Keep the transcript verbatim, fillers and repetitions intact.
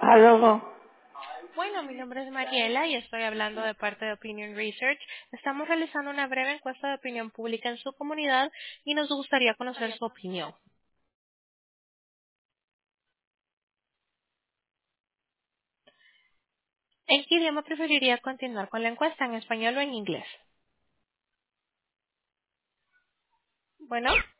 Aló. Bueno, mi nombre es Mariela y estoy hablando de parte de Opinion Research. Estamos realizando una breve encuesta de opinión pública en su comunidad y nos gustaría conocer su opinión. ¿En qué idioma preferiría continuar con la encuesta, en español o en inglés? Bueno.